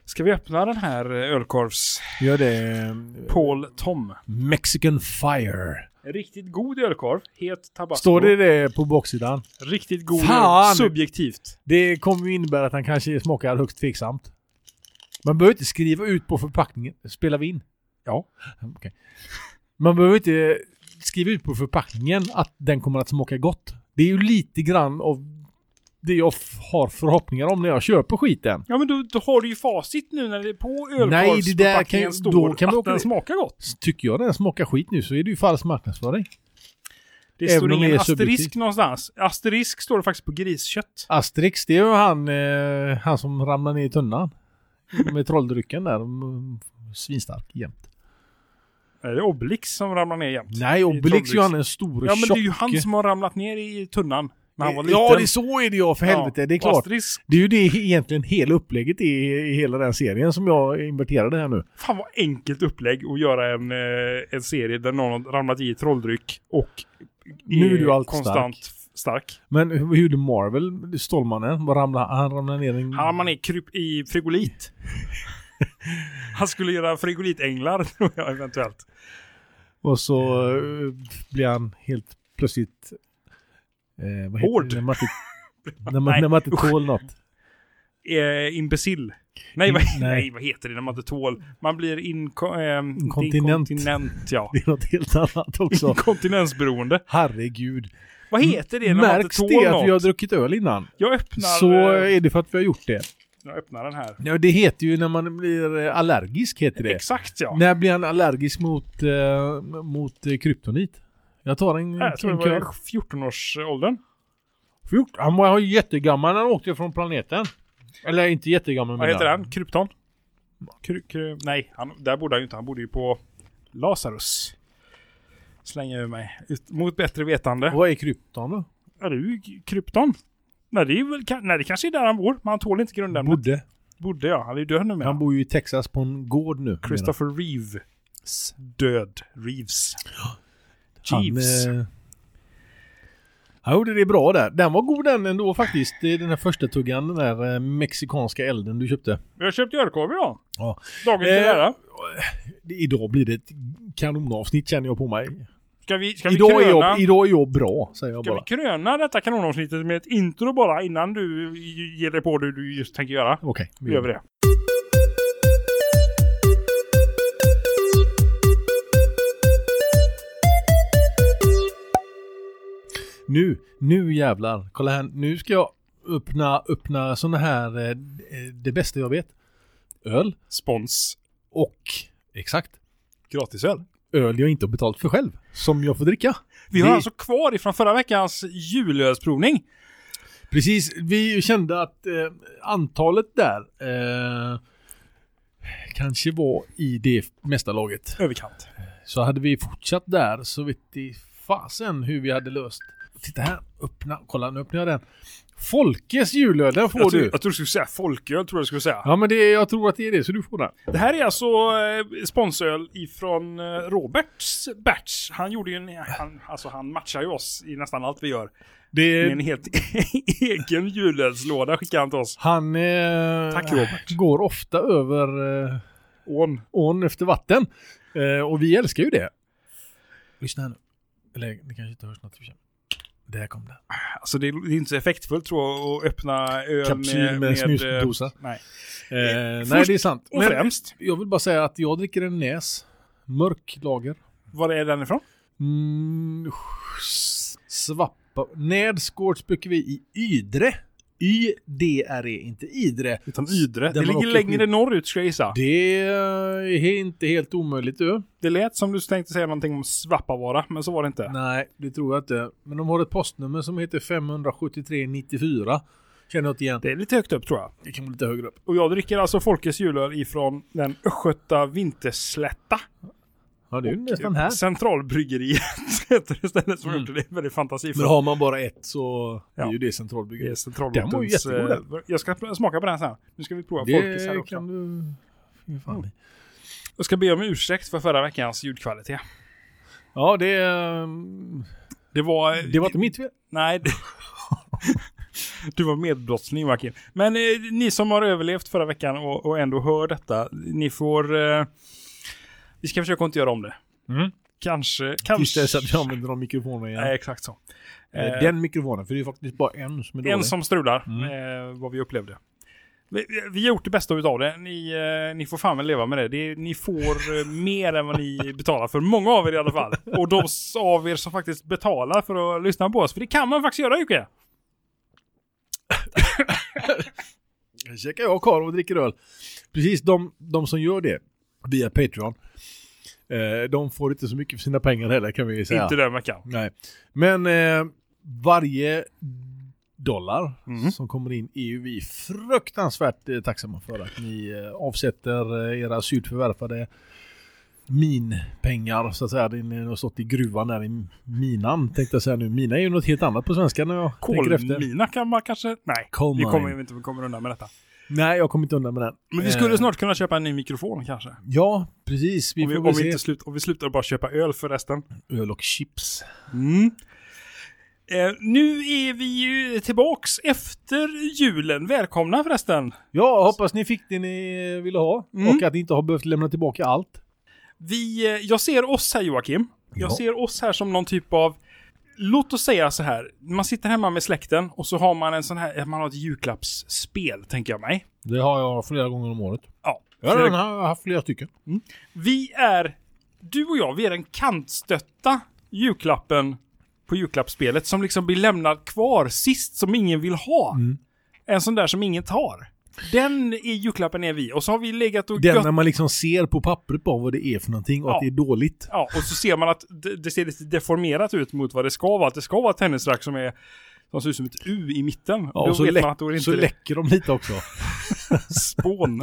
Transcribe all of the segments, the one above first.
Ska vi öppna den här ölkorvs? Gör det. Paul Tom. Mexican Fire. En riktigt god ölkorv. Het tabasco. Står det på baksidan? Riktigt god Fan! subjektivt. Det kommer ju innebära att han kanske smakar högst tveksamt. Man behöver inte skriva ut på förpackningen. Spelar vi in? Ja. Okay. Man behöver inte skriva ut på förpackningen att den kommer att smaka gott. Det är ju lite grann av det jag har förhoppningar om när jag köper skiten. Ja, men då har du ju facit nu när det är på Nej, ölkorvsförpackningen står kan att den smakar gott. Tycker jag den smakar skit nu så är det ju falsk marknadsföring. Det står ingen asterisk någonstans. Asterisk står det faktiskt på griskött. Asterix, det är ju han som ramlar ner i tunnan. Med trolldrycken där. Svinstark jämt. Är det Obelix som ramlar ner jämt? Nej, Obelix är ju han en stor ja, men tjock. det är ju han som har ramlat ner i tunnan. När han var liten. Ja, det är så är det ju för helvete. Det är klart. Asterisk. Det är ju det egentligen hela upplägget i hela den serien som jag inverterade här nu. Fan vad enkelt upplägg att göra en serie där någon har ramlat i trolldryck och nu är du allt konstant stark. Men hur gjorde Marvel, Stålmannen? Han ramlade ner Han ramlade ner i frigolit. Han skulle göra frigolitänglar tror jag eventuellt. Och så blir han helt plötsligt hård. När man inte tål något. Imbecill. Nej, vad heter det när man inte tål? Man blir inkontinent. Ja. Det är något helt annat också. Inkontinensberoende. Herregud. Vad heter det när man inte tål något? Märks det att vi har druckit öl innan? Jag öppnar... Så är det för att vi har gjort det. Jag öppnar den här. Ja, det heter ju när man blir allergisk heter det. Exakt, ja. När blir han allergisk mot kryptonit? Jag tar en jag tror det var 14-årsåldern. 14? Han var ju jättegammal när han åkte från planeten. Eller inte jättegammal. Vad heter den? Krypton? Nej, där bodde han ju inte. Han bodde ju på Lazarus. Slänger över mig. Mot bättre vetande. Vad är krypton då? Ja, det är ju krypton. Nej, det kanske är där han bor. Men han tål inte grundämnet. Bodde, ja. Han är ju död nu med. Han bor ju i Texas på en gård nu. Christopher Reeves. Död. Reeves. Jeeves. Han gjorde det bra där. Den var god den ändå faktiskt. Det är den här första tuggan, den där mexikanska elden du köpte. Jag har köpt ölkorv idag. Ja. Dagen till ära. Idag blir det ett kanonavsnitt känner jag på mig. Ska vi idag är jag bra, säger jag bara. Ska vi kröna detta kanonavsnittet med ett intro bara innan du ger dig på det du just tänker göra? Okej, vi gör det. Nu jävlar. Kolla här, nu ska jag öppna såna här det bästa jag vet. Öl. Spons. Och, exakt. Gratisöl. Öl jag inte har betalt för själv. Som jag får dricka. Vi har alltså kvar ifrån förra veckans julölsprovning. Precis, vi kände att antalet där kanske var i det mesta laget. Överkant. Så hade vi fortsatt där så vet vi fasen hur vi hade löst. Titta här, kolla nu öppnar jag den. Folkes julöl, den får du. Jag tror du skulle säga folköl, tror jag skulle säga. Ja, men jag tror att det är det, så du får den. Det här är alltså sponsöl ifrån Roberts batch. Han gjorde ju han matchar ju oss i nästan allt vi gör. Det är en helt egen julölslåda skickar han till oss. Han Tack, Robert. Går ofta över ån efter vatten. Och vi älskar ju det. Lyssna här nu. Eller det kanske inte hörs något. Där kom det. Alltså det är inte så effektfullt tror jag att öppna öl kapsyl med snusdosa. Nej. Nej, det är sant. Och främst. Jag vill bara säga att jag dricker en näs. Mörk lager. Var är den ifrån? Svappa. Nädsgårds brukar vi i Ydre. Y-D-R-E, inte Idre. Utan Ydre. Det ligger längre norrut ska jag gissa. Det är inte helt omöjligt. Det lät som du tänkte säga någonting om Svappavaara, men så var det inte. Nej, det tror jag inte. Men de har ett postnummer som heter 57394. Känner jag inte igen. Det är lite högt upp tror jag. Det kan vara lite högre upp. Och jag dricker alltså Folkets julöl ifrån den Östgöta Vinterslätta. Ja, det är ju nästan här. Centralbryggeriet heter det stället som gjort det. Det är väldigt fantasifullt. Men har man bara ett så är ju det centralbryggeriet. Den var ju jättegod. Jag ska smaka på den sen. Nu ska vi prova Folkets här också. Jag ska be om ursäkt för förra veckans ljudkvalitet. Ja, det var inte mitt fel. Nej. Du var medbrottsling, Joakim. Men ni som har överlevt förra veckan och ändå hör detta, ni får... vi ska försöka inte göra om det. Kanske... Tills dess att vi använder de mikrofonerna igen. Exakt så. Den mikrofonen, för det är faktiskt bara en som är dålig. En som strular, vad vi upplevde. Vi har gjort det bästa utav det. Ni får fan väl leva med det. Ni får mer än vad ni betalar för. Många av er i alla fall. Och de av er som faktiskt betalar för att lyssna på oss. För det kan man faktiskt göra, Jocke. Käkar jag korv och dricker öl. Precis, de som gör det via Patreon, de får inte så mycket för sina pengar heller, kan vi säga. Inte den veckan. Nej. Men varje dollar som kommer in är ju vi fruktansvärt tacksamma för att ni avsätter era surt förvärvade minpengar, så att säga. Ni har stått i gruvan där i minan, tänkte jag säga nu. Mina är ju något helt annat på svenska när jag tänker efter. Kolmina kan man kanske... Nej, vi kommer undan med detta. Nej, jag kommer inte undan med den. Men vi skulle snart kunna köpa en ny mikrofon kanske. Ja, precis. Om vi slutar bara köpa öl för resten. Öl och chips. Nu är vi ju tillbaks efter julen. Välkomna förresten. Ja, hoppas ni fick det ni ville ha. Och att ni inte har behövt lämna tillbaka allt. Jag ser oss här, Joakim. Jag ser oss här som någon typ av... Låt oss säga så här. Man sitter hemma med släkten och så har man en sån här... Man har ett julklappsspel, tänker jag mig. Det har jag flera gånger om året. Ja. Jag har haft flera stycken. Du och jag, vi är den kantstötta julklappen på julklappsspelet som liksom blir lämnad kvar sist, som ingen vill ha. En sån där som ingen tar. Den är julklappen är vi. Och så har vi legat och... Den när man liksom ser på pappret på vad det är för någonting och att det är dåligt. Ja, och så ser man att det ser lite deformerat ut mot vad det ska vara. Att det ska vara ett tennisrack som ser ut som ett U i mitten. Ja, och så läcker de lite också. Spån.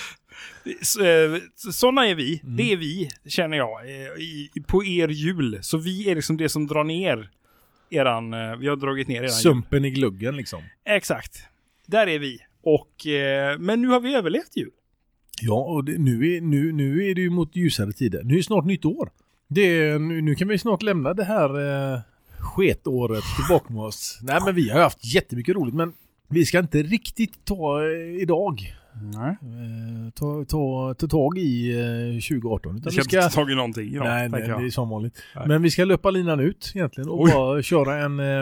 Såna är vi. Det är vi, känner jag, på er jul. Så vi är liksom det som drar ner vi har dragit ner eran sumpen jul. I gluggen liksom. Exakt. Där är vi. Men nu har vi överlevt jul. Ja, och nu är det ju mot ljusare tider. Nu är det snart nytt år. Nu kan vi snart lämna det här sketåret tillbaka med oss. Nej, men vi har haft jättemycket roligt, men vi ska inte riktigt ta idag. Nej. Ta tag i 2018. Vi ska inte ta tag i någonting idag. Nej, det är som vanligt. Nej. Men vi ska löpa linan ut egentligen och bara köra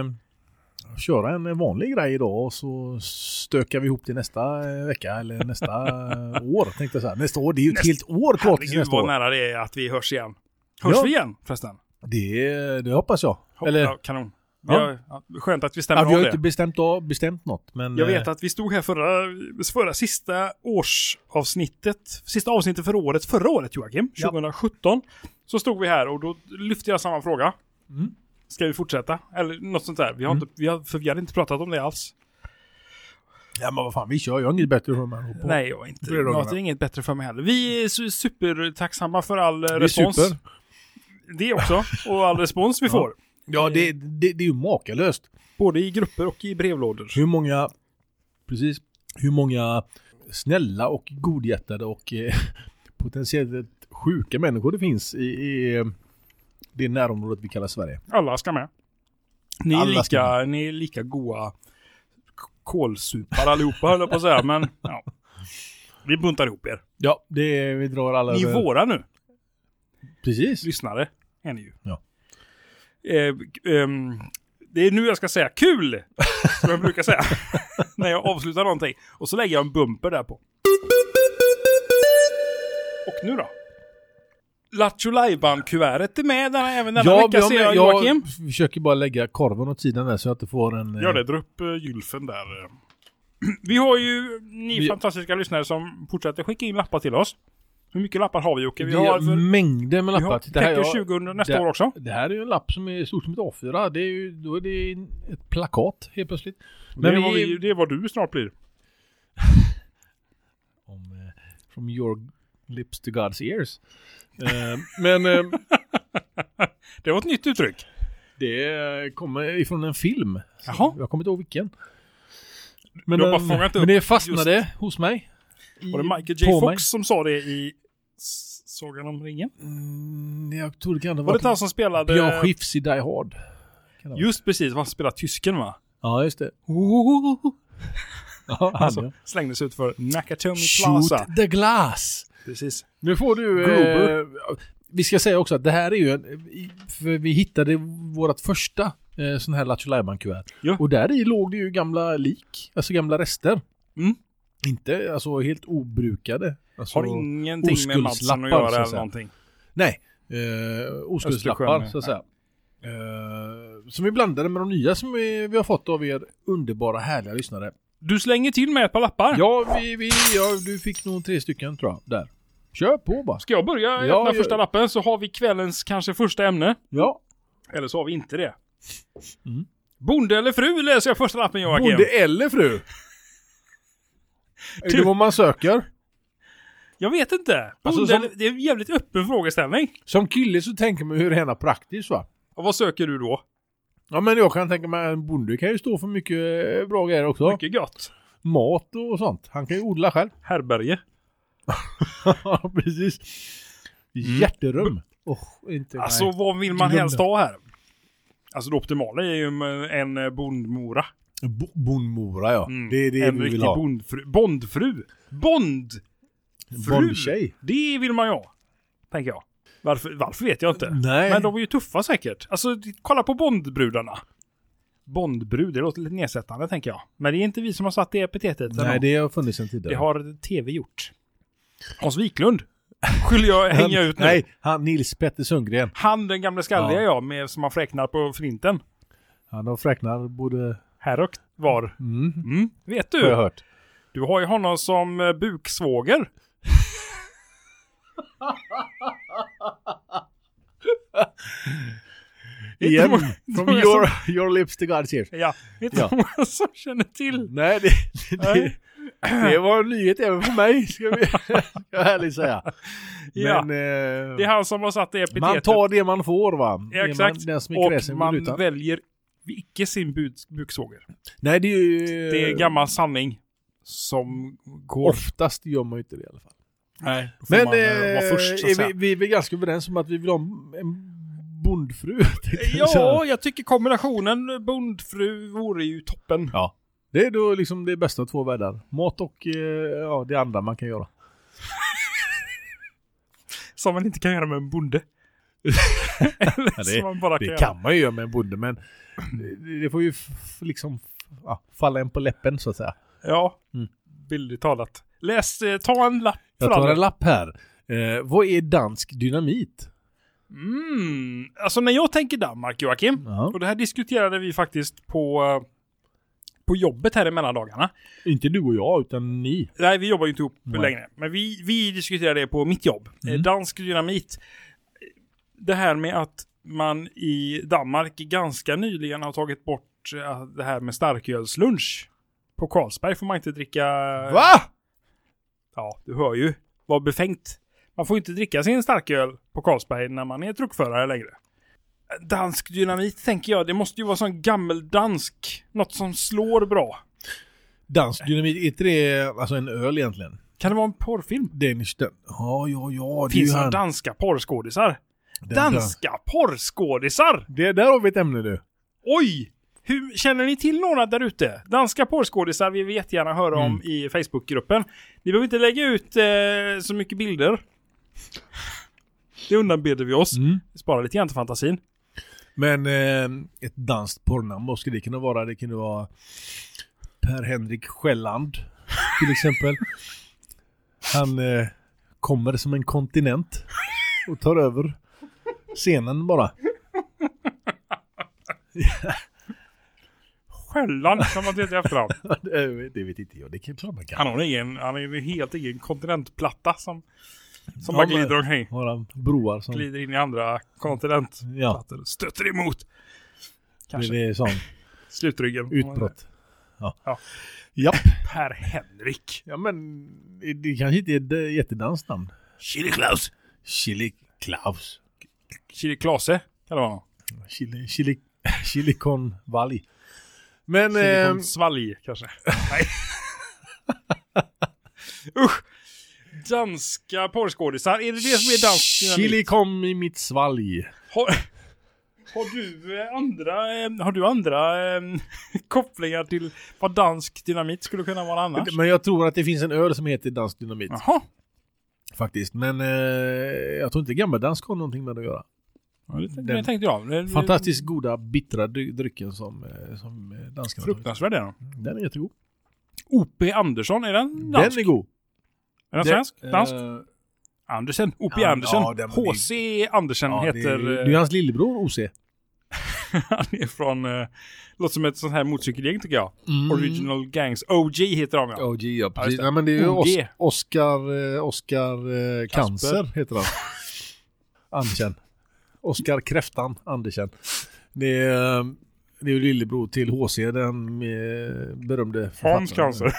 en vanlig grej idag, och så stökar vi ihop till nästa vecka eller nästa år, tänkte jag säga. Nästa år, det är ju ett helt år kvar till nästa år. Vad nära det är att vi hörs igen. Vi igen förresten? Det hoppas jag. Ja, kanon. Ja. Skönt att vi stämmer vi har inte bestämt något. Men jag vet att vi stod här förra sista avsnittet förra året, Joakim, 2017. Så stod vi här och då lyfte jag samma fråga. Ska vi fortsätta? Eller något sånt där. Vi hade inte pratat om det alls. Ja, men vad fan, vi kör. Jag har inget bättre för mig. Nej, jag inte. Något är inget bättre för mig heller. Vi är supertacksamma för all respons. Super. Det också. Och all respons vi får. Ja, det är ju makalöst. Både i grupper och i brevlådor. Hur många snälla och godhjärtade och potentiellt sjuka människor det finns i det närområdet vi kallar Sverige. Alla ska med. Ni är lika goa kolsupar allihopa, höll jag på att säga. Men ja, vi buntar ihop er. Ja, vi drar alla... Ni är våra nu. Precis. Lyssnare är ni ju. Ja. Det är nu jag ska säga kul, som jag brukar säga när jag avslutar någonting. Och så lägger jag en bumper där på. Och nu då? Lattjo Lajban-kuvertet är med även denna vecka, ser jag, Joakim. Jag försöker bara lägga korven åt sidan där så att du får en... Ja, det drar upp gylfen där. Vi har ju fantastiska lyssnare som fortsätter skicka in lappar till oss. Hur mycket lappar har vi, Jocke? Vi har mängder med lappar. Det här 20 nästa år också. Det här är ju en lapp som är stort som ett A4. Då är det ett plakat helt plötsligt. Men det är vad du snart blir. From your lips to God's ears. Men det var ett nytt uttryck. Det kommer ifrån en film. Jaha. Jag kommer inte ihåg vilken. Men det fastnade hos mig. Var det Michael J. Fox som sa det i Sagan om ringen? Jag tror det kan ha varit. Var det han som spelade... Björn Skifs i Die Hard. Just precis, han spelade tysken, va? Ja, just det. Ja, Alltså, slängdes ut för Nakatomi Plaza. Shoot the glass. Precis. Nu får du... vi ska säga också att det här är ju för vi hittade vårt första sån här Lattjo Lajban-kuvert. Ja. Och där i låg det ju gamla lik, alltså gamla rester. Mm. Inte alltså helt obrukade. Alltså, Har ingenting med Mattsson att göra eller någonting. Nej, oskuldslappar så att säga. Som vi blandade med de nya som vi har fått av er underbara härliga lyssnare. Du slänger till med ett par lappar. Ja, du fick nog 3 stycken tror jag. Där. Kör på bara. Ska jag börja öppna första lappen så har vi kvällens kanske första ämne. Ja. Eller så har vi inte det. Mm. Bonde eller fru läser jag första lappen, Joakim. Bonde eller fru? Är det vad man söker? Jag vet inte. Alltså, det är en jävligt öppen frågeställning. Som kille så tänker man hur det är praktiskt, va? Och vad söker du då? Ja, men jag kan tänka mig en bonde kan ju stå för mycket bra grejer också. Mycket gott. Mat och sånt. Han kan ju odla själv. Härberge. Ja, precis. Hjärterum. Alltså, vad vill man helst ha här? Alltså, det optimala är ju en bondmora. Bondmora, ja. Det är det en vi vill ha. Bondfru. Bondtjej. Det vill man ju ha, tänker jag. Varför vet jag inte. Nej. Men de är ju tuffa säkert. Alltså, kolla på Bondbrudarna. Bondbrud, det låter lite nedsättande, tänker jag. Men det är inte vi som har satt det epitetet. Nej, det har funnits en tidigare. Det har TV gjort. Hans Wiklund skulle jag hänga ut nu. Nej, han Nils Petter Sundgren. Han, den gamla skalliga med som har fräknar på flinten. Han har fräknar både här och var. Vet du? Har jag hört. Du har ju honom som buksvåger. Igen, from your lips to God's ears. Ja, vet du vad som känner till? Nej, det var en nyhet även för mig, ska jag ärligt säga. Ja, men, det är han som har satt det epitetet. Man tar det man får, va? Ja, exakt. Och man väljer icke sin buksvåger. Nej, det är ju... Det är gammal sanning som går... Oftast gör man ju inte det i alla fall. Nej, men vara först, vi är ganska överens om att vi vill ha en bondfru. Ja, jag tycker kombinationen bondfru vore ju toppen. Ja, det är då liksom det bästa av 2 världar. Mat och det andra man kan göra. Som man inte kan göra med en bonde. Det kan man ju göra med en bonde, men det får ju liksom falla en på läppen så att säga. Ja, bildligt talat. Ta en lapp. Jag tar en lapp här. Vad är dansk dynamit? Alltså när jag tänker Danmark, Joakim, och det här diskuterade vi faktiskt på jobbet här i mellandagarna. Inte du och jag, utan ni. Nej, vi jobbar ju inte ihop längre. Men vi diskuterade det på mitt jobb. Dansk dynamit. Det här med att man i Danmark ganska nyligen har tagit bort det här med starkölslunch. På Carlsberg får man inte dricka... Va? Ja, du hör ju. Vad befängt. Man får inte dricka sin starköl på Carlsberg när man är truckförare längre. Dansk dynamit tänker jag. Det måste ju vara sån gammeldansk. Något som slår bra. Dansk dynamit, är inte det alltså en öl egentligen? Kan det vara en porrfilm? Ja. Det finns danska porrskådisar. Danska porrskådisar! Det där har vi ett ämne nu. Oj! Hur känner ni till några där ute? Danska porrskådisar vi vill jättegärna höra om i Facebookgruppen. Ni behöver inte lägga ut så mycket bilder. Det undanbeder vi oss. Spara lite grann till fantasin. Men ett danskt porrnamn, vad skulle det kunna vara? Det kunde vara Per-Henrik Själland till exempel. Han kommer som en kontinent och tar över scenen bara. Själland kan man inte efter honom. Det vet inte jag. Det kan klart man kan. Han har en helt egen kontinentplatta som man glider omkring. Några broar som glider in i andra kontinentplattor. Ja. Stöter emot. Kanske. Det är sån. Slutryggen. Utbrott. Ja. Japp. Per-Henrik. Ja, men det kanske inte är ett jättedanskt namn. Chili Klaus. Chili Klase kan det vara. Silicon Valley. Men Silicon Svalg kanske. Nej. Usch. Danska porrskådisar. Är det som är dansk dynamit? Chili kom i mitt svalg. Har du andra kopplingar till vad dansk dynamit skulle kunna vara annars? Men jag tror att det finns en öl som heter dansk dynamit. Jaha. Faktiskt. Men jag tror inte gammaldansk har någonting med det att göra. Ja, det tänkte jag. Fantastiskt goda, bittra drycken som danskarna. Fruktansvärd är den. Den är jättegod. O.P. Andersson, är den dansk? Den är god. Är den svensk? Dansk? Andersen. O.P. Andersen. Ja, H.C. Andersen heter... Det är hans lillebror, O.C. Han är från... låter som ett sånt här motorcykelgäng tycker jag. Original Gangs. OG heter de, ja. OG, ja. Precis. Ja, nej, men det är ju OG. Oscar Cancer heter han. Andersen. Oscar Kräftan Andersen. Det är ju lillebror till H.C. den berömde författaren. Hans Cancer.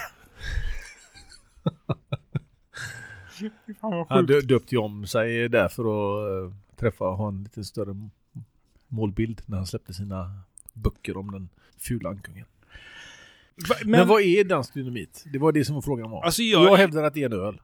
Han döpte ju om sig där för att träffa och ha en lite större målbild när han släppte sina böcker om den fula ankungen. Men vad är dansk dynamit? Det var det som var frågan var. Alltså jag hävdar att det är en öl.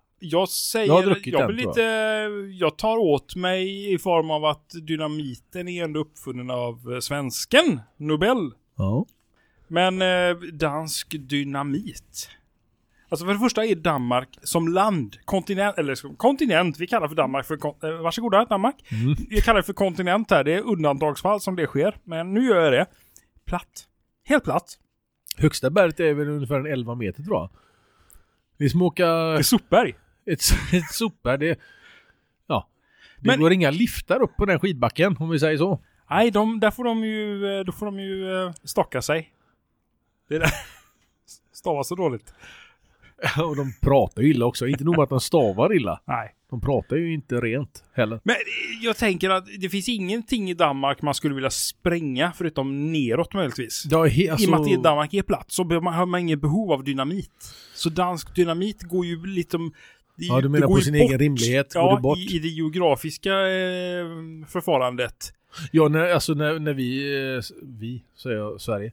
Jag tar åt mig i form av att dynamiten är ändå uppfunnen av svensken Nobel. Ja. Men dansk dynamit. Alltså för det första är Danmark som land, kontinent, vi kallar för Danmark för varsågoda Danmark. Vi kallar det för kontinent här, det är undantagsfall som det sker, men nu gör jag det. Platt. Helt platt. Högsta berget är väl ungefär 11 meter tror jag. Det är sopberg. Ett sopberg, det går inga liftar upp på den skidbacken om vi säger så. Nej, då får de ju stocka sig. Det där stavar så dåligt. Och de pratar ju illa också. Inte nog att de stavar illa. Nej. De pratar ju inte rent heller. Men jag tänker att det finns ingenting i Danmark man skulle vilja spränga förutom neråt möjligtvis. Ja, I och med att Danmark är platt så har man ingen behov av dynamit. Så dansk dynamit går ju lite om... Ja, du menar på sin egen rimlighet. Ja, bort. I det geografiska förfarandet. Ja, när vi säger jag, Sverige,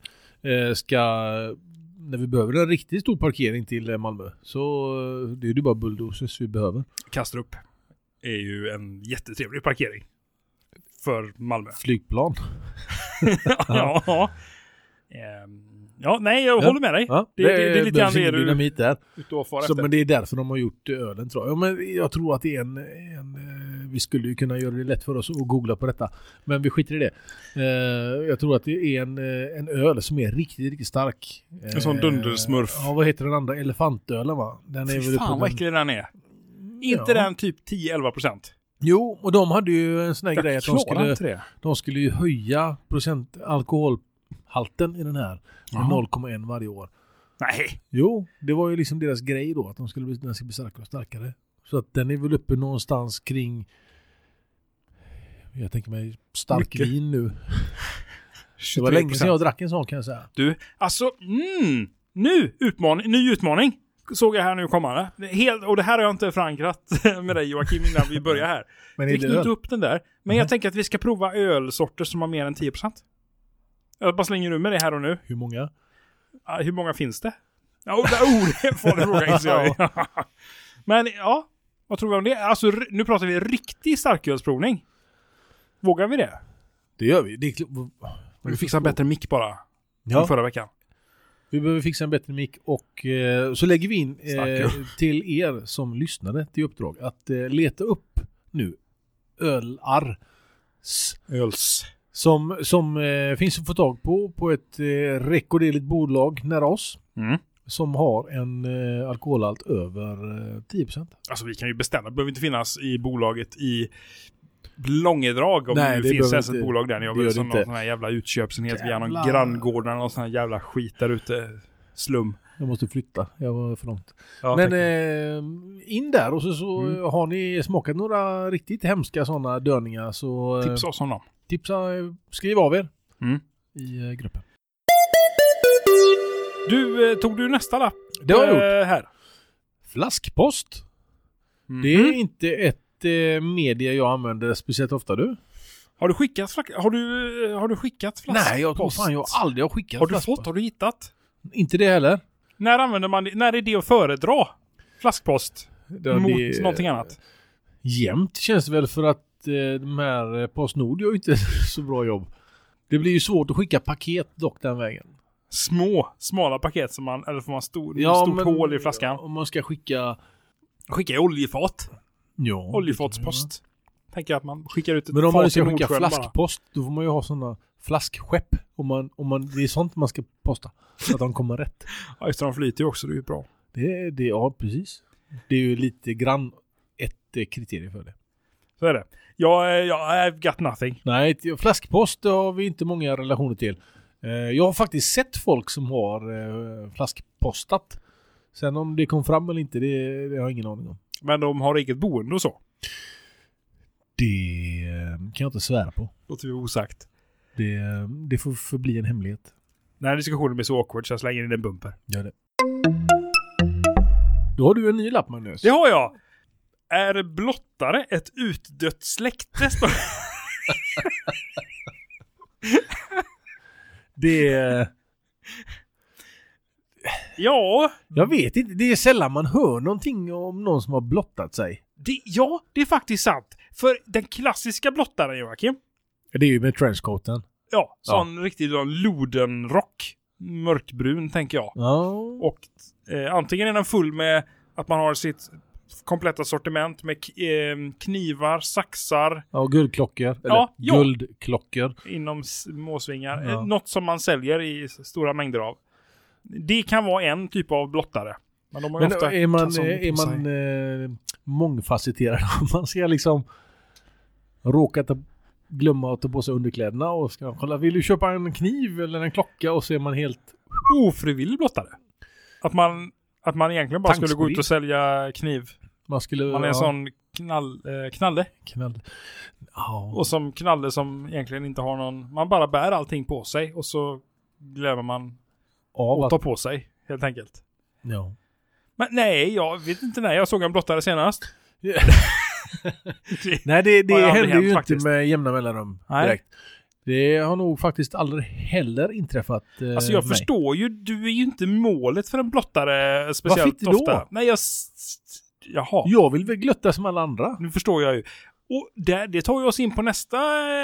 när vi behöver en riktigt stor parkering till Malmö så det är ju bara bulldozers vi behöver. Kastrup är ju en jättetrevlig parkering för Malmö. Flygplan. Ja. Ja, nej, jag håller med dig. Ja, det är lite grann det dynamit där. Så, men det är därför de har gjort ölen tror jag. Ja, men jag tror att det är vi skulle ju kunna göra det lätt för oss att googla på detta. Men vi skiter i det. Jag tror att det är en öl som är riktigt, riktigt stark. En sån dundersmurf. Ja, vad heter den andra? Elefantölen va? Den är väl fan vad äcklig den är. Inte den typ 10-11%. Jo, och de hade ju en sån här grej att de skulle ju höja alkoholhalten i den här med 0,1 varje år. Nej. Jo, det var ju liksom deras grej då att den skulle bli starkare och starkare. Så att den är väl uppe någonstans kring, jag tänker mig vin nu. Det var länge sedan jag drack en sån kan jag säga. Du, alltså, ny utmaning. Såg jag här nu kommande. Och det här har jag inte förankrat med dig Joakim innan vi börjar här. Men fick du inte upp den där. Men jag tänker att vi ska prova ölsorter som har mer än 10%. Jag bara slänger ur med det här och nu. Hur många? Hur många finns det? Det är en farlig fråga. Men ja, vad tror vi om det? Alltså nu pratar vi riktig starkölsprovning. Vågar vi det? Det gör vi. Vi fixar en bättre mick bara. Ja. Förra veckan. Vi behöver fixa en bättre mick och så lägger vi in till er som lyssnade till uppdrag att leta upp nu öls som finns att få tag på ett rekorderligt bolag nära oss som har en alkoholhalt över 10%. Alltså vi kan ju beställa, det behöver inte finnas i bolaget i Långedrag om det finns ett bolag där. Ni har väl sån här jävla utköpsenhet via någon granngård eller någon sån här jävla skit där ute. Slum. Jag måste flytta. Jag var för långt. Ja, men in där och så har ni smakat några riktigt hemska sådana dörningar så tipsa oss om dem. Skriv av er i gruppen. Tog du nästa lapp? Det har jag gjort. Här. Flaskpost. Det är inte ett media jag använder speciellt ofta du. Har du skickat flaskpost? Nej, jag tror fan jag aldrig har skickat flaskpost. Har du hittat? Inte det heller. När använder man det? När är det att föredra flaskpost mot någonting annat? Jämt känns det väl för att de här Postnord gör ju inte så bra jobb. Det blir ju svårt att skicka paket dock den vägen. Smala paket som man, eller får man stort hål i flaskan. Om man ska skicka i oljefat. Ja, oljefatspost. Tänker jag att man skickar ut ett men om man fat ska i skicka Nordsjön flaskpost, då får man ju ha sådana flaskskepp. Om man, det är sånt man ska posta. Så att de kommer rätt. Ja, just det, de flyter ju också, det är ju bra. Ja, precis. Det är ju lite grann ett kriterium för det. Så är det. I've got nothing. Nej, flaskpost har vi inte många relationer till. Jag har faktiskt sett folk som har flaskpostat. Sen om det kom fram eller inte, det har jag ingen aning om. Men de har eget boende och så? Det kan jag inte svära på. Låter vi osagt. Det får förbli en hemlighet. Den här diskussionen blir så awkward så jag slänger in en bumper. Gör det. Då har du en ny lapp, Magnus. Det har jag! Är blottare ett utdött släkte? Ja. Jag vet inte. Det är sällan man hör någonting om någon som har blottat sig. Det är faktiskt sant. För den klassiska blottaren, Joakim. Det är ju med trenchcoaten. Ja, sån riktig lodenrock. Mörkbrun, tänker jag. Ja. Och antingen är den full med att man har sitt kompletta sortiment med knivar, saxar. Ja, och guldklockor. Guldklockor. Inom småsvingar. Ja. Något som man säljer i stora mängder av. Det kan vara en typ av blottare. Men de har ju ofta är man mångfacetterad? Man ska liksom glömma att ta på sig underkläderna och ska kolla, vill du köpa en kniv eller en klocka, och så är man helt ofrivillig blottare. Att man egentligen bara skulle gå ut och sälja kniv. Man är en sån knalle. Ja. Och som knalle som egentligen inte har någon, man bara bär allting på sig och så glömmer man att ta på sig, helt enkelt. Ja. Men nej, jag vet inte när jag såg en blottare senast. Nej, det händer ju inte med jämna mellanrum direkt. Det har nog faktiskt aldrig heller inträffat alltså jag förstår ju, du är ju inte målet för en blottare speciellt ofta. Varför då? Nej, jaha. Jag vill väl glötta som alla andra. Nu förstår jag ju. Och det tar ju oss in på nästa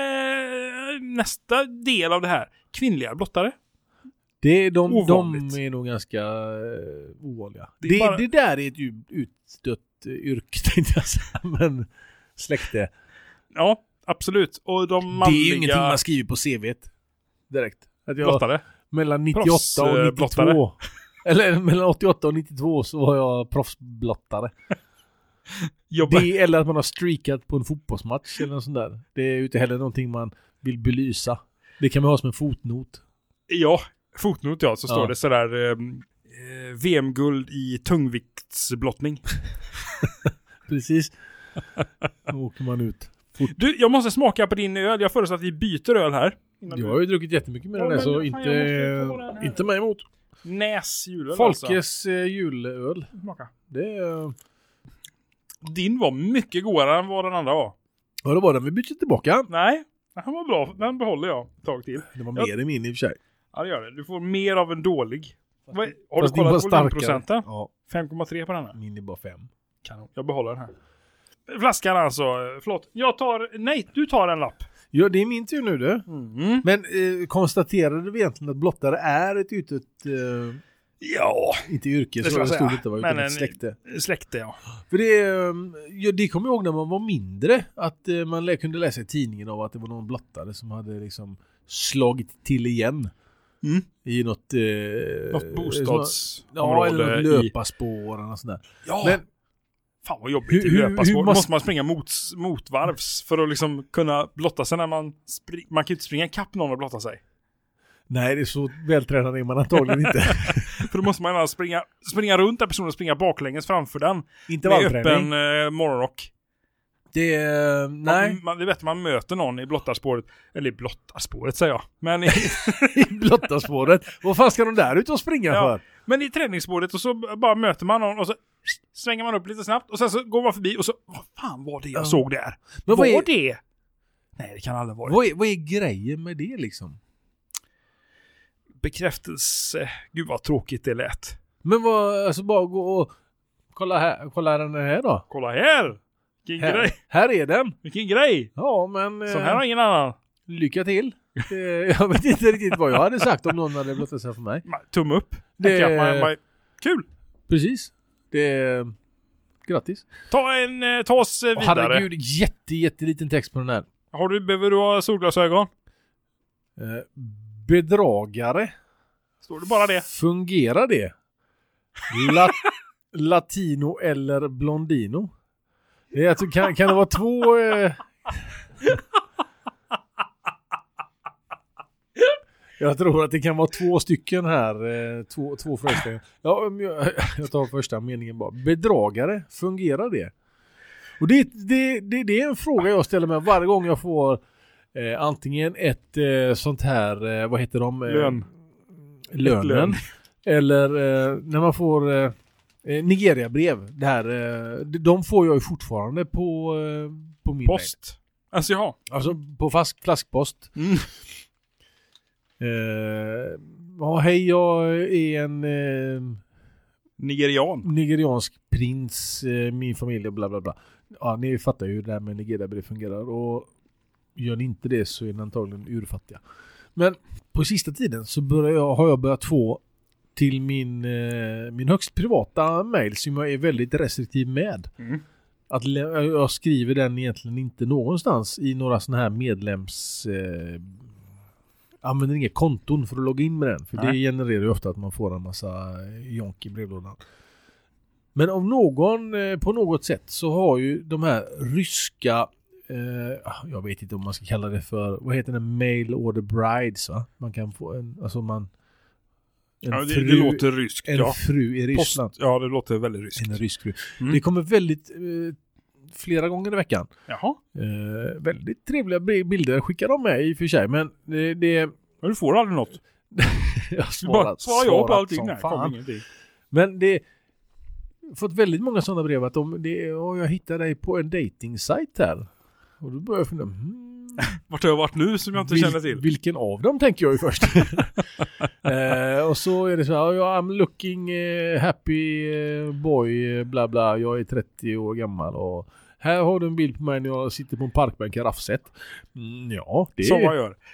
del av det här. Kvinnliga blottare. De är nog ganska ovanliga. Det där är ett utstött yrke, tänkte jag säga, men släkte. Ja, absolut. Och de manliga... Det är ju ingenting man skriver på CV:t direkt. Att jag blottare? Mellan 98 och 92. Eller mellan 88 och 92 så var jag proffsblottare. Eller att man har streakat på en fotbollsmatch eller något sånt där. Det är ju inte heller någonting man vill belysa. Det kan man ha som en fotnot. Ja, fotnot så står det sådär VM-guld i tungviktsblottning. Precis. Då åker man ut. Du, jag måste smaka på din öl. Jag föreslår att vi byter öl här. Jag har ju druckit jättemycket med den här, så inte mig emot. Näsjulöl. Folkes julöl. Smaka. Din var mycket godare än vad den andra var. Ja, det var den vi bytte tillbaka. Nej, den var bra. Den behåller jag ett tag till. Det var mer i min i och för sig. Ja, det gör det. Du får mer av en dålig. Har du kollat volymprocenten? Ja. 5,3 på den här. Min är bara 5. Kanon. Jag behåller den här. Flaskan alltså. Förlåt. Du tar en lapp. Ja, det är min tur nu du. Mm. Men konstaterade vi egentligen att blottare är ett utåt... ja. Inte yrke, så det stod inte, var utan ett släkte. Släkte, ja. För det kommer jag ihåg när man var mindre, att man kunde läsa i tidningen av att det var någon blottare som hade liksom slagit till igen. I något bostadsområde. Eller något löparspår och sådär. Ja. Men fan vad jobbigt i löparspår. Måste man springa motvarvs för att liksom kunna blotta sig när man kan ju inte springa kapp någon och blotta sig. Nej, det är så vältränad är man antagligen inte. För då måste man springa runt där personen och springa baklänges framför den. Inte med öppen morgonrock. Nej. Det är bättre man möter någon i blottarspåret. Eller i blottarspåret säger jag. Men i blottarspåret? Vad fan ska de där ut och springa för? Men i träningsspåret och så bara möter man någon och så svänger man upp lite snabbt och sen så går man förbi och så vad fan var det jag såg där? Men vad är det? Nej, det kan aldrig vara. Vad är grejen med det liksom? Bekräftelse. Gud vad tråkigt det lät. Men alltså bara gå och kolla den här då. Kolla här. Vilken grej. Här är den. Vilken grej. Ja, men så här har ingen annan. Lycka till. Jag vet inte riktigt vad jag hade sagt om någon hade blottat sig för mig. Tumme upp. Kul. Precis. Grattis. Ta oss vidare. Herregud, jätteliten text på den här. Behöver du ha solglasögon? Bedragare. Står det bara det? Fungerar det? Latino eller blondino? Kan det vara två... Jag tror att det kan vara 2 stycken här. Två frågeställningar. Ja, jag tar första meningen bara. Bedragare, fungerar det? Och det är en fråga jag ställer mig varje gång jag får antingen ett sånt här, vad heter de? Lönen. Eller när man får Nigeria-brev. Det här, de får jag ju fortfarande på min post. Mail. Alltså på flaskpost. Hej, jag är en nigeriansk prins, min familj och bla bla bla. Ja, ni fattar ju det här med Nigeria-brev fungerar, och gör ni inte det så är ni antagligen urfattiga. Men på sista tiden så har jag börjat få till min högst privata mail som jag är väldigt restriktiv med. Att jag skriver den egentligen inte någonstans i några såna här medlems... använder inga konton för att logga in med den. För det genererar ju ofta att man får en massa jonk i brevlådan. Men på något sätt så har ju de här ryska jag vet inte om man ska kalla det för, vad heter det, mail order brides, va? Man kan få det låter ryskt. En fru i Ryssland. Ja, det låter väldigt ryskt. En rysk fru. Det kommer väldigt flera gånger i veckan. Jaha. Väldigt trevliga bilder skickar de med i och för sig, men det men du får aldrig något. Jag svarar jag på allting. Nej, kom ingenting. Men det fått väldigt många sådana brev att jag hittade dig på en dating-sajt här. Och då börjar jag fundera, vart har jag varit nu som jag inte känner till? Vilken av dem tänker jag ju först. Och så är det så här, I'm looking happy boy, bla bla, jag är 30 år gammal och här har du en bild på mig när jag sitter på en parkbänk i Raffset. Ja, det som man gör.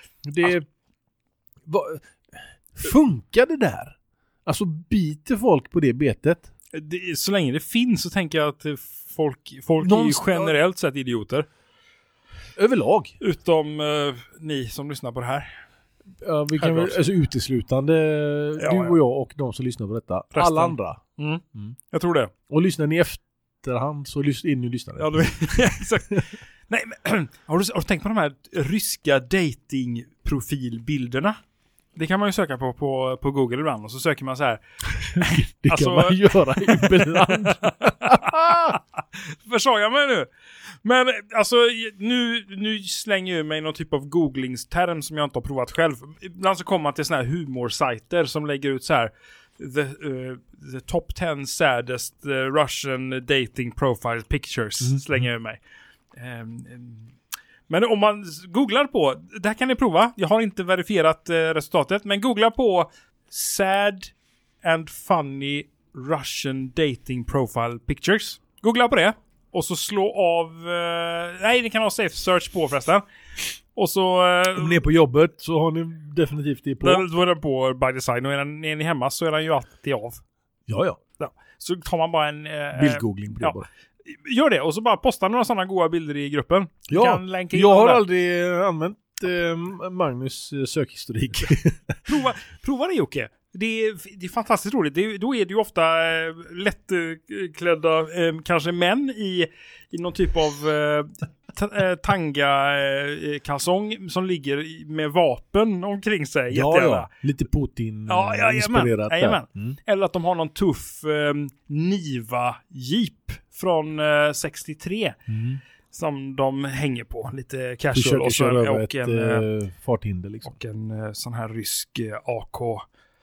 Funkar det där? Alltså biter folk på det betet? Så länge det finns så tänker jag att folk är generellt sett idioter. Överlag. Utom ni som lyssnar på det här. Ja, vi kan väl, alltså uteslutande du och jag och de som lyssnar på detta. Resten. Alla andra. Jag tror det. Och lyssnar ni efterhand så in och lyssnar. Ja, exakt. Nej, men har du tänkt på de här ryska datingprofilbilderna? Det kan man ju söka på Google ibland, och så söker man så här. Det kan man göra ibland. Försade jag mig nu? Men alltså nu slänger jag mig någon typ av googlingsterm som jag inte har provat själv. Ibland så kommer man till såna här humorsajter som lägger ut så här the top 10 saddest Russian dating profile pictures slänger jag mig. Men om man googlar på, det här kan ni prova. Jag har inte verifierat resultatet, men googla på sad and funny Russian dating profile pictures. Googla på det. Och så slå av... nej, ni kan ha safe search på förresten. Och så... om ni är på jobbet så har ni definitivt det på. Då är den på by design. Och är ni hemma så är den ju alltid av. Ja. Så tar man bara en... bildgoogling på jobbet. Gör det, och så bara posta några sådana goda bilder i gruppen. Ja, jag har aldrig använt Magnus sökhistorik. Prova det, Jocke. Det är fantastiskt roligt. Då är det ju ofta lättklädda kanske män i någon typ av tanga-kalsong som ligger med vapen omkring sig. Ja. Lite Putin-inspirerat. Eller att de har någon tuff Niva-jeep från 63 som de hänger på. Lite casual. Och köra ett farthinder liksom. Och en sån här rysk AK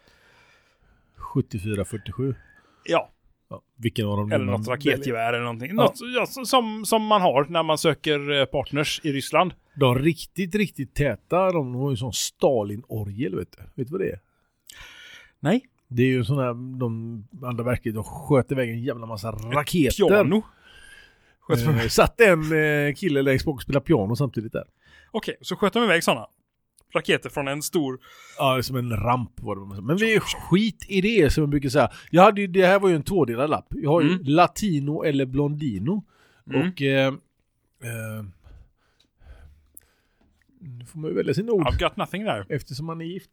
74-47. Ja. Vilken av dem? Eller något raketgevär eller någonting. Något, som man har när man söker partners i Ryssland. De riktigt täta, de har ju sån Stalin-orgel, vet du vad det är? Nej. Det är ju sån här, de andra verkligen, de sköt iväg en jävla massa raketer. Piano. Satt en kille längst bak och spelade piano samtidigt där. Okej, så sköt de iväg såna. raketer från en stor... Ja, som en ramp var det. Men vi är skit i det som jag brukar säga. Jag hade ju, det här var ju en tvådelad lapp. Jag har ju latino eller blondino. Och nu får man ju välja sin ord. I've got nothing där. Eftersom man är gift.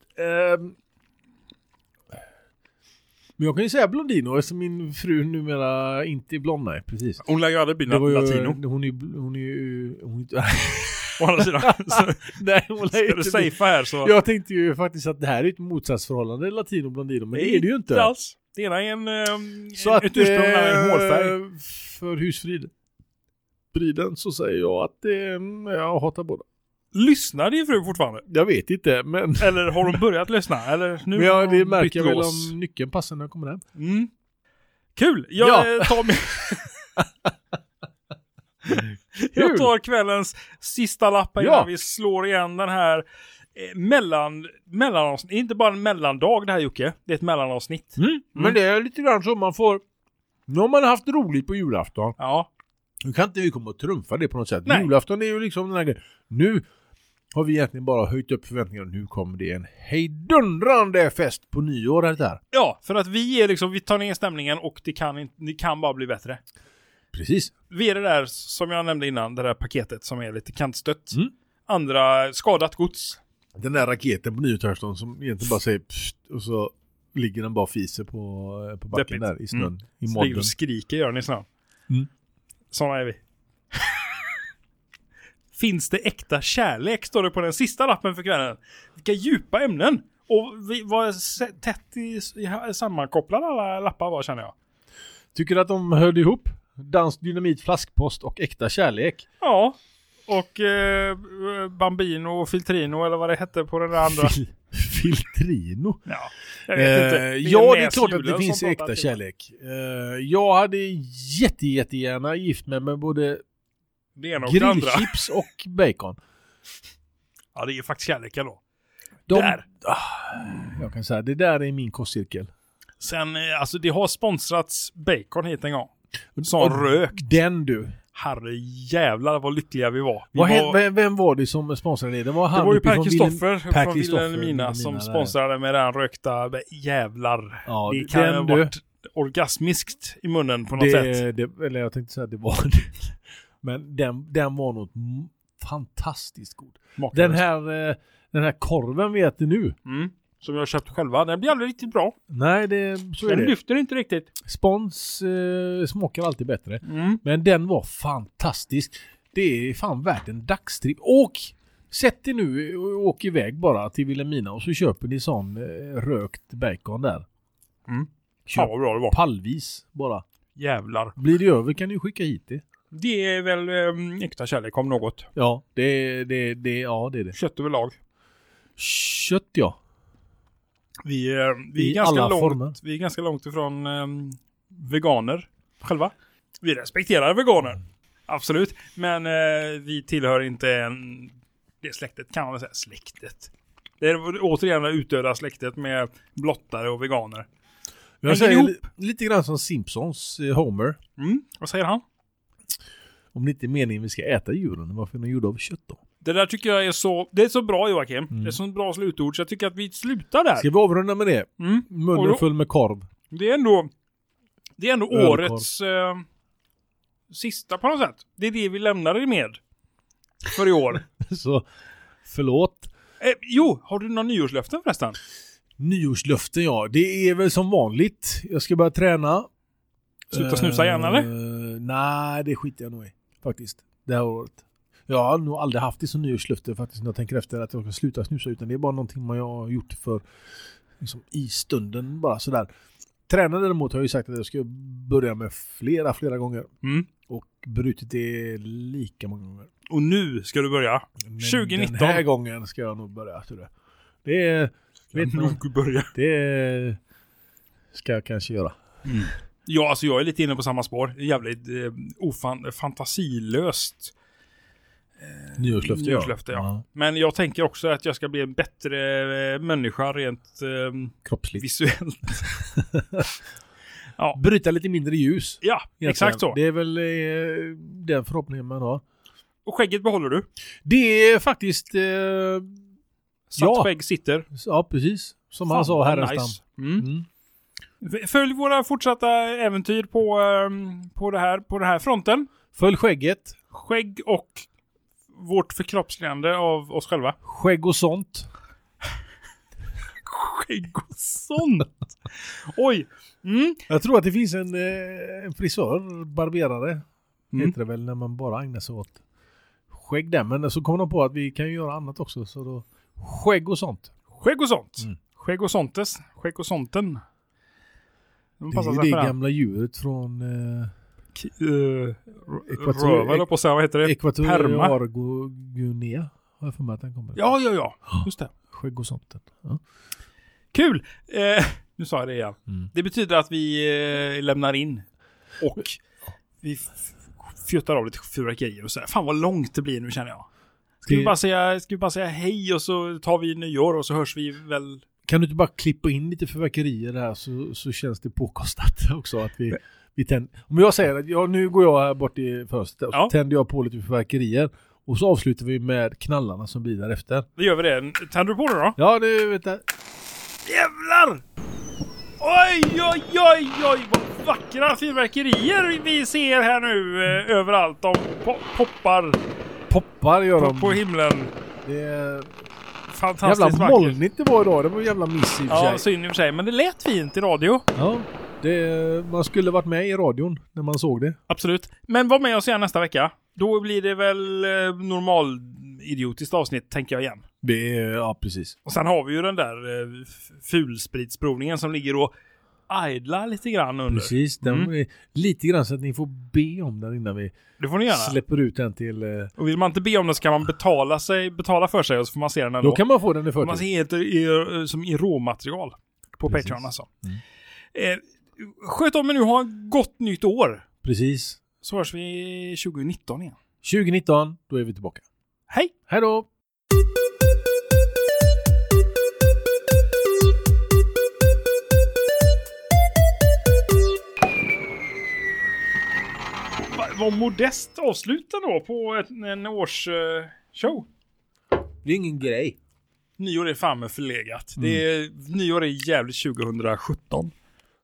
Men jag kan ju säga blondino eftersom min fru numera inte är blond. Nej, precis. Hon lär ju aldrig bli latino. Hon är ju Å andra sidan. Nej, hon ska du safea här så... Jag tänkte ju faktiskt att det här är ett motsatsförhållande, latino och blondino, men det är det ju inte. Alls. Det ena är ett ursprung av en hårfärg. För husfriden så säger jag att jag hatar båda. Lyssnar din fru fortfarande? Jag vet inte, men... Eller har hon börjat lyssna? Eller nu men ja, det märker jag väl om nyckeln passar när jag kommer hem. Kul! Jag tar med... Jag tar kvällens sista lapp innan vi slår igen den här mellanavsnitt. Inte bara en mellandag det här, Jocke. Det är ett mellanavsnitt. Men det är lite grann som man får... Nu har man haft roligt på julafton. Ja. Nu kan inte vi komma och trumfa det på något sätt. Nej. Julafton är ju liksom den här grejen. Nu har vi egentligen bara höjt upp förväntningarna. Nu kommer det en hejdundrande fest på nyår här. Ja, för att vi tar ner stämningen och det kan bara bli bättre. Precis. Vi är det där, som jag nämnde innan, det där paketet som är lite kantstött. Andra skadat gods. Den där raketen på nyårsafton som egentligen bara säger pst, och så ligger den bara fiser på backen. Deppligt. Där i snön. I modden. Ligger och skriker gör den i snön. Såna är vi. Finns det äkta kärlek, står det på den sista lappen för kvällen. Vilka djupa ämnen. Och vi var tätt sammankopplade alla lappar var, känner jag. Tycker du att de höll ihop? Dans, dynamit, flaskpost och äkta kärlek. Ja. Och Bambino och Filtrino eller vad det hette på den där andra. Filtrino? Ja, jag vet inte. Ja, det är klart att det finns äkta kärlek. Jag hade jättegärna gift mig med både grillchips och bacon. Ja, det är ju faktiskt kärlek då. Jag kan säga, det där är min kostcirkel. Sen, alltså det har sponsrats bacon hit en gång. Som rök. Den du. Herre jävlar vad lyckliga vi var. Vem var det som sponsrade det? Det var ju Per Kristoffer från Vilhelmina som sponsrade med den rökta jävlar. Ja, det kan ha varit orgasmiskt i munnen på något sätt. Eller jag tänkte säga att det var det. Men den var något fantastiskt god. Den här korven vi äter nu. Som jag har köpt själva. Den blir aldrig riktigt bra. Nej, så är det. Den lyfter inte riktigt. Spons smakar alltid bättre. Men den var fantastisk. Det är fan värt en dagstrip. Sätt dig nu och åk iväg bara till Vilhelmina och så köper ni sån rökt bacon där. Ja, vad bra det var. Pallvis bara. Jävlar. Blir det över kan ni skicka hit det. Det är väl äkta kärlek om något. Ja, det är det. Kött överlag. Kött, ja. Vi är ganska långt ifrån veganer själva. Vi respekterar veganer. Absolut. Men vi tillhör inte det släktet, kan man väl säga. Släktet. Det är återigen det utdöda släktet med blottare och veganer. Jag säger lite grann som Simpsons Homer. Vad säger han? Om det inte är meningen vi ska äta djuren, varför är de gjorda av kött då? Det där tycker jag är så bra, Joakim. Det är så bra slutord, så jag tycker att vi slutar där. Ska vi avrunda med det? Munnen full med korv. Det är ändå årets sista på något sätt. Det är det vi lämnar er med för i år. Så, förlåt. Har du några nyårslöften förresten? Nyårslöften, ja. Det är väl som vanligt. Jag ska börja träna. Sluta snusa igen, eller? Nej, det skiter jag nog i. Faktiskt. Det här året. Jag har nog aldrig haft det som nyårslöfte faktiskt när jag tänker efter att jag ska sluta snusa, utan det är bara någonting man har gjort för liksom, i stunden bara sådär. Träna däremot har jag ju sagt att jag ska börja med flera gånger. Och brutit det lika många gånger. Och nu ska du börja. Men 2019. Den här gången ska jag nog börja. Tror jag. Det är... Det ska jag kanske göra. Ja, alltså jag är lite inne på samma spår. Jävligt fantasilöst nyårslöfte, ja. Men jag tänker också att jag ska bli en bättre människa rent kroppsligt. Visuellt. Ja. Bryta lite mindre ljus. Ja, exakt så. Det är väl den förhoppningen man har. Och skägget behåller du? Det är faktiskt Satt skägg sitter. Ja, precis. Som han sa här nästan. Nice. Följ våra fortsatta äventyr på det här fronten. Följ skägget. Skägg och vårt förkroppsligande av oss själva. Skägg och sånt. Skägg och sånt. Oj. Jag tror att det finns en frisör, barberare. Heter det väl när man bara ägnar sig åt skägg där. Men så kommer de på att vi kan ju göra annat också. Så då, skägg och sånt. Skägg och sånt. Skägg och såntes. Skägg och sånten. Det är det gamla djuret från rövel på sig, vad heter det? Ekvatorialguinea. Har jag för mig att den kommer. Ja. Just det. Skägg och sånt. Ja. Kul! Nu sa jag det igen. Det betyder att vi lämnar in och vi fjuttar av lite fyrverkerier och så. Fan vad långt det blir nu, känner jag. Ska vi bara säga hej och så tar vi nyår och så hörs vi väl. Kan du inte bara klippa in lite fyrverkerier där så känns det påkostat också att vi tänder. Om jag säger att nu går jag här bort i fönstret och så tänder jag på lite fyrverkerier och så avslutar vi med knallarna som blir därefter. Då gör vi det. Tänder du på det då? Ja, det vet jag. Jävlar! Oj, vad vackra fyrverkerier vi ser här nu överallt. De poppar gör de på himlen. Det är fantastiskt jävla molnigt det var idag. Det var en jävla miss i och för sig. Ja, synd i och för sig. Men det lät fint i radio. Ja, man skulle varit med i radion när man såg det. Absolut. Men var med oss igen nästa vecka. Då blir det väl normal idiotiskt avsnitt, tänker jag igen. Ja, precis. Och sen har vi ju den där fulspritsprovningen som ligger och idlar lite grann under. Precis, den är lite grann så att ni får be om den innan vi släpper ut den till. Och vill man inte be om den så kan man betala för sig och så får man se den ändå. Då kan man få den i förtid. Man ser det som i råmaterial på Patreon alltså. Sköt om men nu har gott nytt år. Precis. Så hörs vi 2019 igen. 2019, då är vi tillbaka. Hej! Hej då! Var modest avsluta då på en årsshow. Det är ingen grej. Nyår är fan med förlegat. Nyår är jävligt 2017.